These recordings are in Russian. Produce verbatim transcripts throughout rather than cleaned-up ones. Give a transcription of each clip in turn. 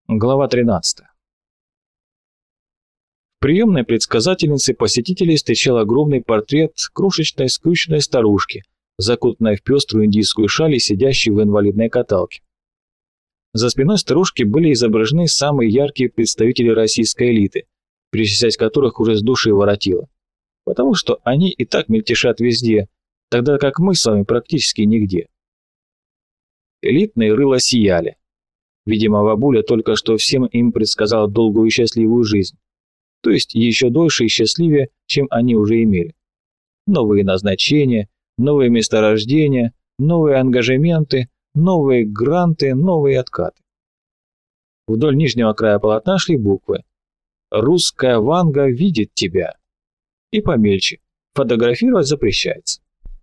Глава тринадцатая. В приемной предсказательницы посетителей встречал огромный портрет крошечной скрюченной старушки, закутанной в пеструю индийскую шаль и сидящей в инвалидной каталке. За спиной старушки были изображены самые яркие представители российской элиты, перечислять которых уже с души воротило, потому что они и так мельтешат везде, тогда как мы с вами практически нигде. Элитные рыла сияли. Видимо, бабуля только что всем им предсказала долгую и счастливую жизнь, то есть еще дольше и счастливее, чем они уже имели. Новые назначения, новые месторождения, новые ангажементы, новые гранты, новые откаты. Вдоль нижнего края полотна шли буквы «Русская Ванга видит тебя» и помельче «Фотографировать запрещается».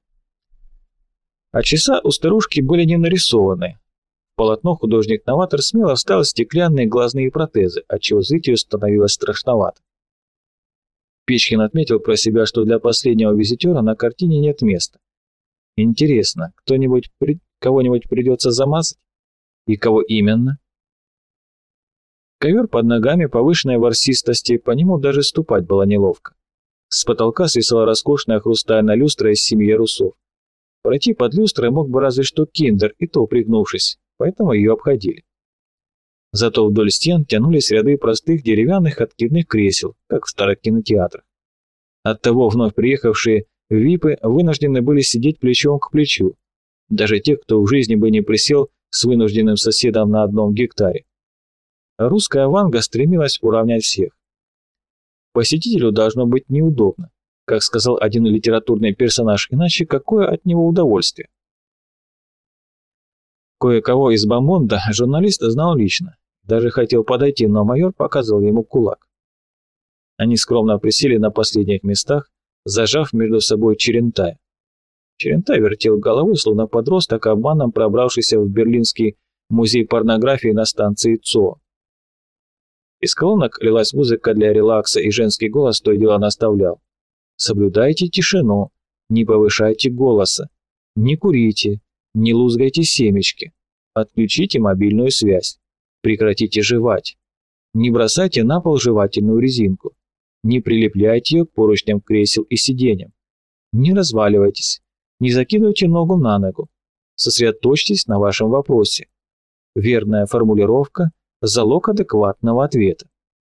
А часа у старушки были не нарисованы. В полотно художник-новатор смело вставил стеклянные глазные протезы, отчего зрителю становилось страшновато. Печкин отметил про себя, что для последнего визитера на картине нет места. Интересно, кто-нибудь при... кого-нибудь придется замазать? И кого именно? Ковер под ногами повышенной ворсистости, по нему даже ступать было неловко. С потолка свисала роскошная хрустальная люстра из семьи ярусов. Пройти под люстрой мог бы разве что киндер, и то пригнувшись, поэтому ее обходили. Зато вдоль стен тянулись ряды простых деревянных откидных кресел, как в старых кинотеатрах. Оттого вновь приехавшие випы вынуждены были сидеть плечом к плечу, даже те, кто в жизни бы не присел с вынужденным соседом на одном гектаре. Русская Ванга стремилась уравнять всех. Посетителю должно быть неудобно, как сказал один литературный персонаж, иначе какое от него удовольствие. Кое-кого из бомонда журналист знал лично, даже хотел подойти, но майор показал ему кулак. Они скромно присели на последних местах, зажав между собой Черентая. Черентай вертел головой, словно подросток, обманом пробравшийся в Берлинский музей порнографии на станции ЦО. Из колонок лилась музыка для релакса, и женский голос то и дело наставлял: соблюдайте тишину, не повышайте голоса, не курите, не лузгайте семечки, отключите мобильную связь, прекратите жевать, не бросайте на пол жевательную резинку, не прилепляйте ее к поручням кресел и сиденьям, не разваливайтесь, не закидывайте ногу на ногу, сосредоточьтесь на вашем вопросе. Верная формулировка – залог адекватного ответа.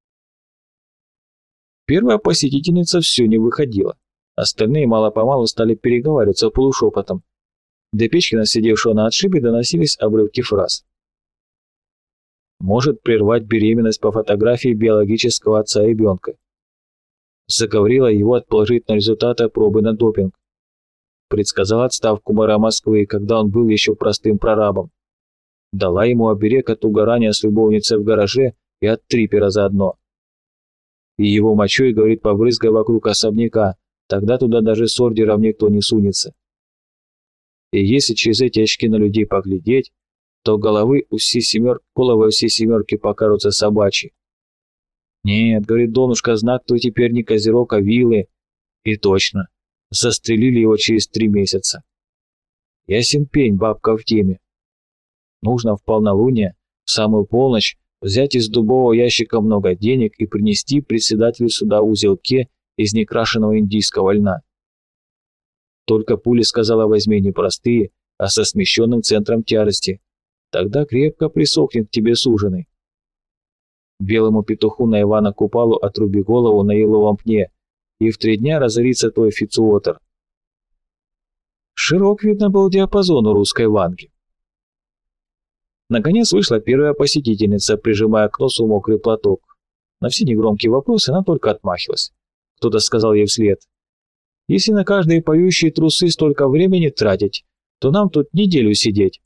Первая посетительница все не выходила. Остальные мало-помалу стали переговариваться полушепотом. До Печкина, сидевшего на отшибе, доносились обрывки фраз. Может прервать беременность по фотографии биологического отца ребенка. Заговорила его от положительного результата пробы на допинг. Предсказала отставку мэра Москвы, когда он был еще простым прорабом. Дала ему оберег от угорания с любовницей в гараже и от трипера заодно. И его мочой, говорит, побрызгай вокруг особняка, тогда туда даже с ордером никто не сунется. И если через эти очки на людей поглядеть, то головы у всей семер... головы у всей семерки покажутся собачьи. Нет, говорит Донушка, знак то теперь не козерог, а вилы. И точно, застрелили его через три месяца. Ясен пень, бабка в теме. Нужно в полнолуние, в самую полночь, взять из дубового ящика много денег и принести председателю суда узелке из некрашенного индийского льна. Только пуля сказала, возьми не простые, а со смещенным центром тяжести. Тогда крепко присохнет к тебе суженый. Белому петуху на Ивана Купалу отруби голову на еловом пне, и в три дня разорится твой фицуотер. Широк, видно, был диапазон у русской Ванги. Наконец вышла первая посетительница, прижимая к носу мокрый платок. На все негромкие вопросы она только отмахивалась. Кто-то сказал ей вслед: «Если на каждые поющие трусы столько времени тратить, то нам тут неделю сидеть».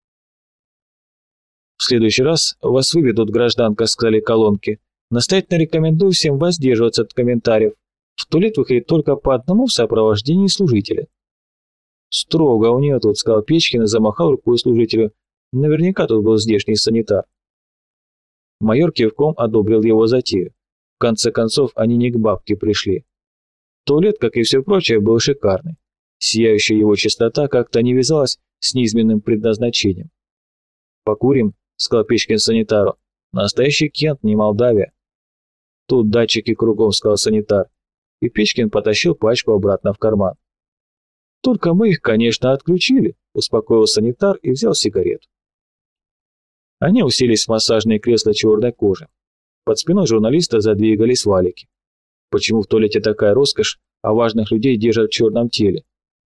«В следующий раз вас выведут, гражданка», — сказали колонки. «Настоятельно рекомендую всем воздерживаться от комментариев. В туалет выходит только по одному в сопровождении служителя». «Строго у нее тут», — сказал Печкин и замахал рукой служителю. Наверняка тут был здешний санитар. Майор кивком одобрил его затею. В конце концов, они не к бабке пришли. Туалет, как и все прочее, был шикарный. Сияющая его чистота как-то не вязалась с низменным предназначением. «Покурим», — сказал Печкин санитару. Настоящий Кент, не Молдавия. Тут датчики кругом, сказал санитар, и Печкин потащил пачку обратно в карман. Только мы их, конечно, отключили, успокоил санитар и взял сигарету. Они уселись в массажные кресла черной кожи. Под спиной журналиста задвигались валики. Почему в туалете такая роскошь, а важных людей держат в черном теле?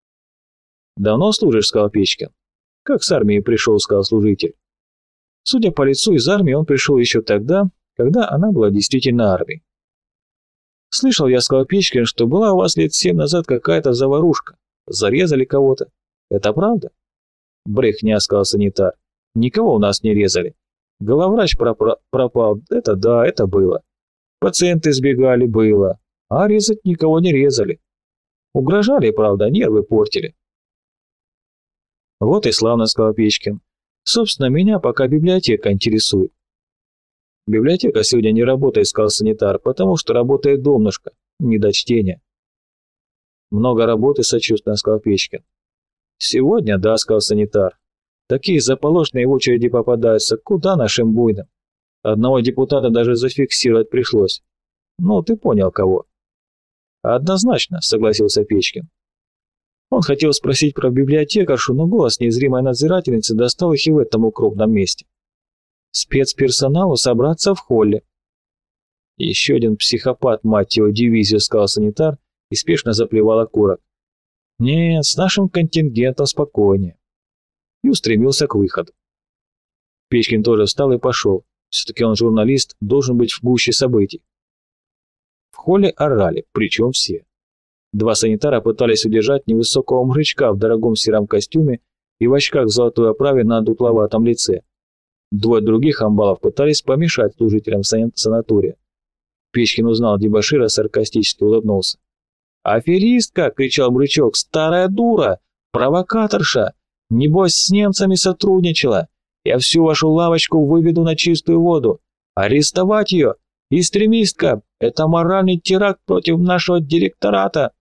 «Давно служишь?» — сказал Печкин. «Как с армии пришел?» — сказал служитель. Судя по лицу, из армии он пришел еще тогда, когда она была действительно армией. «Слышал я», — сказал Печкин, — «что была у вас лет семь назад какая-то заварушка. Зарезали кого-то. Это правда?» «Брехня», — сказал санитар. «Никого у нас не резали. Главврач пропра- пропал. Это да, это было. Пациенты сбегали, было. А резать никого не резали. Угрожали, правда, нервы портили». «Вот и славно», — сказал Печкин. «Собственно, меня пока библиотека интересует». «Библиотека сегодня не работает», — сказал санитар, «потому что работает домнушка, не до чтения». «Много работы», — сочувственно сказал Печкин. «Сегодня, да», — сказал санитар. «Такие заполошные в очереди попадаются, куда нашим буйным? Одного депутата даже зафиксировать пришлось. Ну, ты понял, кого». «Однозначно», — согласился Печкин. Он хотел спросить про библиотекаршу, но голос неизримой надзирательницы достал их и в этом укромном месте. «Спецперсоналу собраться в холле». «Еще один психопат, мать его, дивизию», — сказал санитар и спешно заплевал окурок. «Нет, с нашим контингентом спокойнее». И устремился к выходу. Печкин тоже встал и пошел. Все-таки он журналист, должен быть в гуще событий. В холле орали, причем все. Два санитара пытались удержать невысокого мужичка в дорогом сером костюме и в очках в золотой оправе на дутловатом лице. Двое других амбалов пытались помешать служителям санатория. Печкин узнал дебошира, саркастически улыбнулся. «Аферистка!» — кричал мужичок. «Старая дура! Провокаторша! Небось, с немцами сотрудничала! Я всю вашу лавочку выведу на чистую воду! Арестовать ее! Экстремистка! Это моральный теракт против нашего директората!»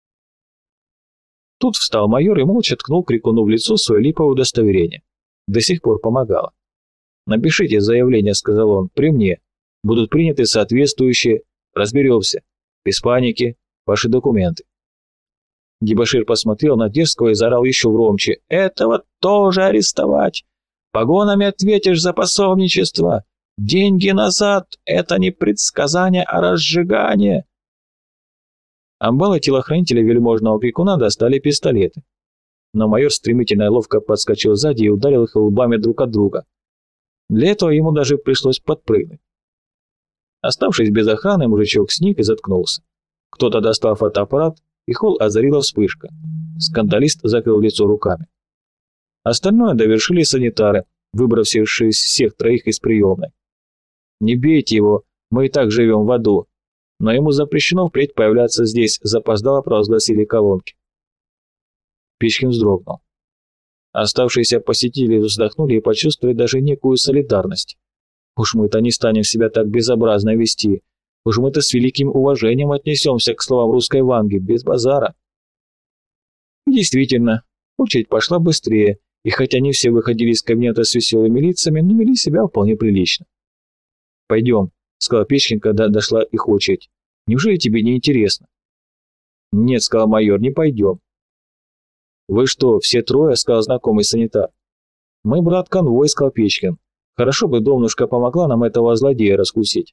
Тут встал майор и молча ткнул крикуну в лицо свое липовое удостоверение. До сих пор помогало. «Напишите заявление», — сказал он, — «при мне. Будут приняты соответствующие. Разберемся. Без паники. Ваши документы». Дебошир посмотрел на дерзкого и заорал еще громче. «Этого тоже арестовать! Погонами ответишь за пособничество! Деньги назад! Это не предсказание, а разжигание!» Амбалы телохранителя вельможного крикуна достали пистолеты. Но майор стремительно и ловко подскочил сзади и ударил их лбами друг от друга. Для этого ему даже пришлось подпрыгнуть. Оставшись без охраны, мужичок сник и заткнулся. Кто-то достал фотоаппарат, и холл озарила вспышка. Скандалист закрыл лицо руками. Остальное довершили санитары, выбравшие всех троих из приемной. «Не бейте его, мы и так живем в аду. Но ему запрещено впредь появляться здесь», — запоздало провозгласили колонки. Печкин вздрогнул. Оставшиеся посетители вздохнули и почувствовали даже некую солидарность. «Уж мы-то не станем себя так безобразно вести. Уж мы-то с великим уважением отнесемся к словам русской Ванги, без базара». И действительно, очередь пошла быстрее, и хотя не все выходили из кабинета с веселыми лицами, но вели себя вполне прилично. «Пойдем», — сказал Печкин, когда дошла их очередь. «Неужели тебе не интересно?» «Нет», — сказал майор, — «не пойдем». «Вы что, все трое?» — сказал знакомый санитар. «Мы брат-конвой», — сказал Печкин. «Хорошо бы домнушка помогла нам этого злодея раскусить».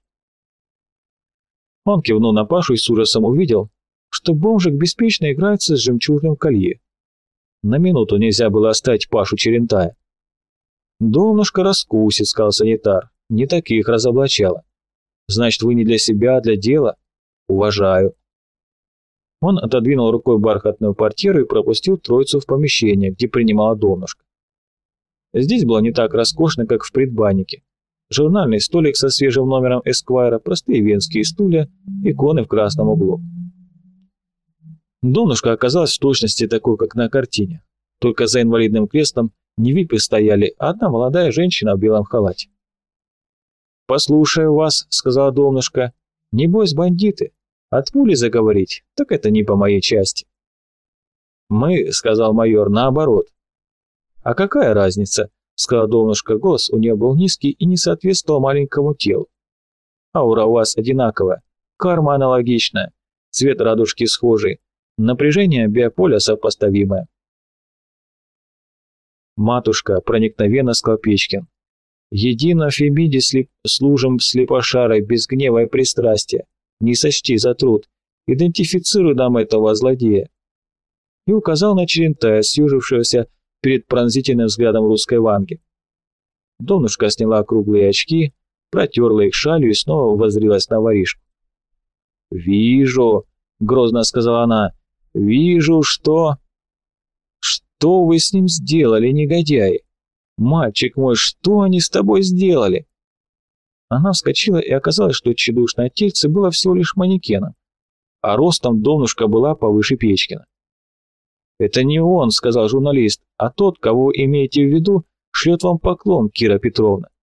Он кивнул на Пашу и с ужасом увидел, что бомжик беспечно играется с жемчужным колье. На минуту нельзя было оставить Пашу Черентая. «Домнушка раскусит», — сказал санитар. «Не таких разоблачала. Значит, вы не для себя, а для дела? Уважаю». Он отодвинул рукой бархатную портьеру и пропустил троицу в помещение, где принимала домнушка. Здесь было не так роскошно, как в предбаннике. Журнальный столик со свежим номером Эсквайра, простые венские стулья, иконы в красном углу. Домнушка оказалась в точности такой, как на картине. Только за инвалидным креслом не випы стояли, а одна молодая женщина в белом халате. «Послушаю вас», — сказала домнушка. «Небось, бандиты. От пули заговорить, так это не по моей части». «Мы», — сказал майор, — «наоборот». «А какая разница?» сказала Довнушка. Голос у нее был низкий и не соответствовал маленькому телу. Аура у вас одинаковая, карма аналогичная, цвет радужки схожий, напряжение биополя сопоставимое. «Матушка», — проникновенно сказал Печкин, — «едино Фемиде слеп... служим слепошарой без гнева и пристрастия, не сочти за труд, идентифицируй нам этого злодея». И указал на Черентая, съежившегося перед пронзительным взглядом русской Ванги. Довнушка сняла круглые очки, протерла их шалью и снова воззрилась на воришку. «Вижу», — грозно сказала она, — «вижу, что...» «Что вы с ним сделали, негодяи? Мальчик мой, что они с тобой сделали?» Она вскочила, и оказалось, что тщедушное тельце было всего лишь манекеном, а ростом Довнушка была повыше Печкина. «Это не он», — сказал журналист, — «а тот, кого имеете в виду, шлет вам поклон, Кира Петровна».